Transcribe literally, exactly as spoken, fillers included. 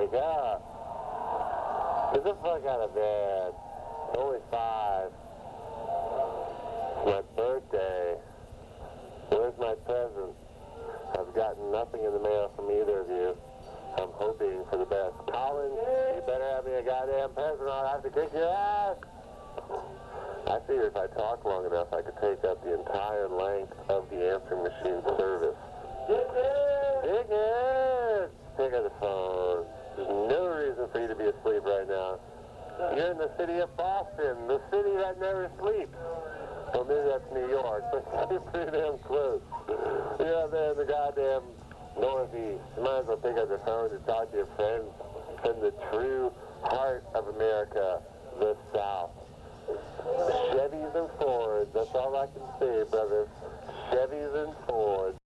wake up. Get the fuck out of bed. It's only five. It's my birthday. Where's my present? I've gotten nothing in the mail from either of you. I'm hoping for the best. Colin, you better have me a goddamn present or I'll have to kick your ass. I figured if I talked long enough, I could take up the entire length of the answering machine service. Dickhead! Pick up the phone. There's no reason for you to be asleep right now. You're in the city of Boston, the city that never sleeps. Well, maybe that's New York, but you're pretty damn close. You're out there in the goddamn Northeast. You might as well pick up the phone to talk to your friends from the true heart of America, the South. Chevys and Fords, that's all I can say, brother. Chevys and Fords.